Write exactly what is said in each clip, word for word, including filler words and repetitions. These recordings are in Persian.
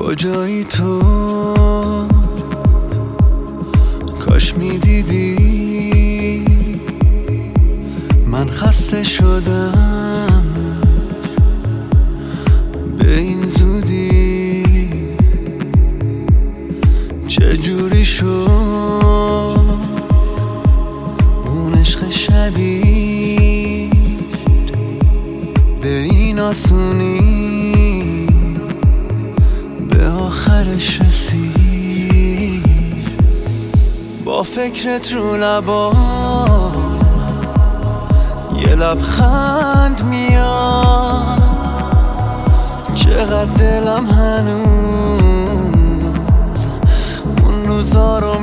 کجایی تو؟ کاش میدیدی من خسته شدم به این زودی. چجوری شد اون عشق شدید به این آسونی به آخرش رسید؟ با فکرت رو لبام یه لبخند میاد، چقدر دلم هنوز اون روزا رو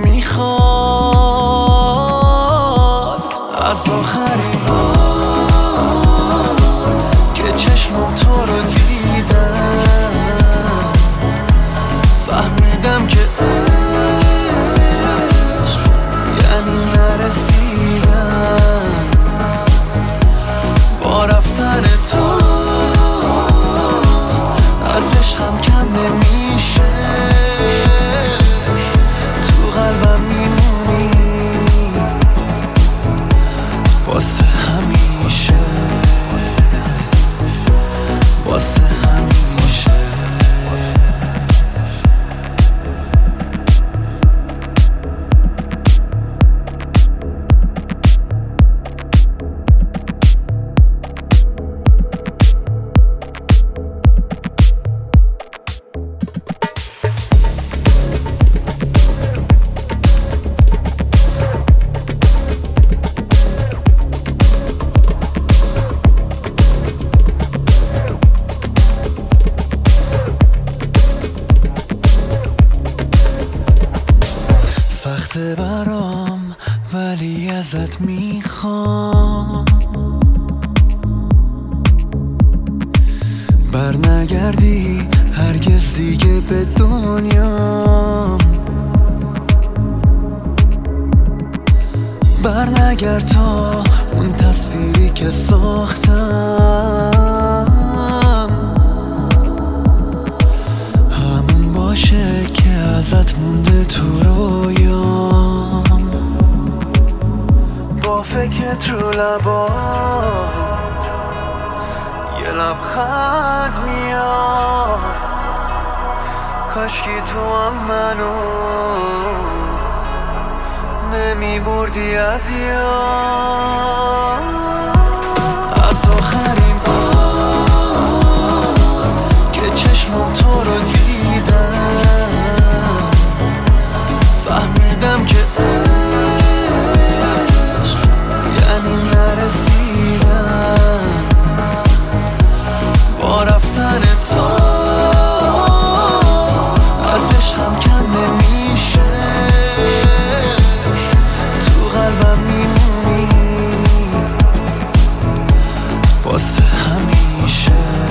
میخواد. از آخرین بار که چشمم تو رو دیدم فهمیدم که عشق یعنی نرسیدن. با رفتن تو از عشقم کم نمیشه، تو قلبم میمونی واسه همیشه، واسه همیشه. سخته برام ولی ازت میخوام بر نگردی هرگز دیگه به دنیام. بر نگرد تا اون تصویری که ساختم همون باشه که ازت مونده تو رویام. با فکرت رو لبام یه لبخند میاد، کاشکی تو هم منو نمی بردی از یاد. از آخرین بار که چشمم تو رو دیدم فهمیدم که عشق یعنی نرسیدن. با رفتن تو از عشقم کم نمیشه، تو قلبم میمونی واسه همیشه.